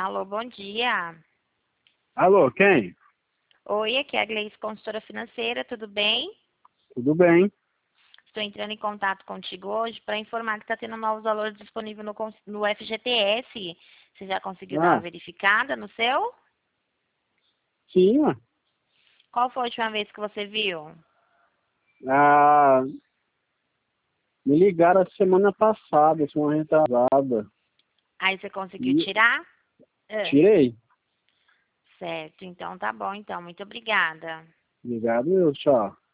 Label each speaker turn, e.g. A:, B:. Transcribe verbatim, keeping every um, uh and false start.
A: Alô, bom dia.
B: Alô, quem?
A: Oi, aqui é a Gleice, consultora financeira, tudo bem?
B: Tudo bem?
A: Estou entrando em contato contigo hoje para informar que está tendo novos valores disponíveis no, cons- no F G T S. Você já conseguiu dar uma
B: Ah,
A: verificada no seu?
B: sim, ué.
A: Qual foi a última vez que você viu?
B: Ah, me ligaram a semana passada, semana retrasada.
A: Aí você conseguiu
B: E
A: tirar? Ah,
B: tirei.
A: certo, então tá bom, então. Muito obrigada.
B: Obrigado, meu, tchau.